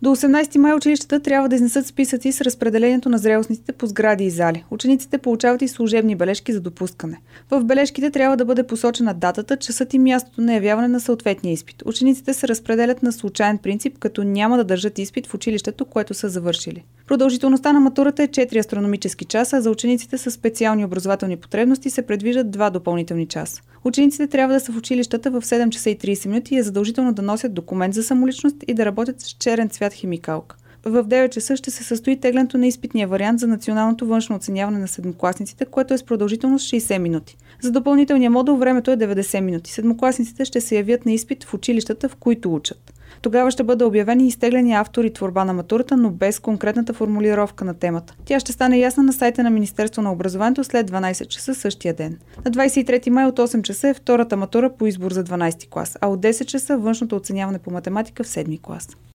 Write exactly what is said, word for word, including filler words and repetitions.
До осемнадесети май училищата трябва да изнесат списъци с разпределението на зрелостниците по сгради и зали. Учениците получават и служебни бележки за допускане. В бележките трябва да бъде посочена датата, часът и мястото на явяване на съответния изпит. Учениците се разпределят на случайен принцип, като няма да държат изпит в училището, което са завършили. Продължителността на матурата е четири астрономически часа, а за учениците с специални образователни потребности се предвиждат два допълнителни часа. Учениците трябва да са в училищата в седем часа и тридесет минути и е задължително да носят документ за самоличност и да работят с черен цвят химикалка. В девет часа ще се състои теглянето на изпитния вариант за националното външно оценяване на седмокласниците, което е с продължителност шейсет минути. За допълнителния модул времето е деветдесет минути. Седмокласниците ще се явят на изпит в училищата, в които учат. Тогава ще бъде обявен и изтегления автор и творба на матурата, но без конкретната формулировка на темата. Тя ще стане ясна на сайта на Министерство на образованието след дванадесет часа същия ден. На двадесет и трети май от осем часа е втората матура по избор за дванадесети клас, а от десет часа външното оценяване по математика в седми клас.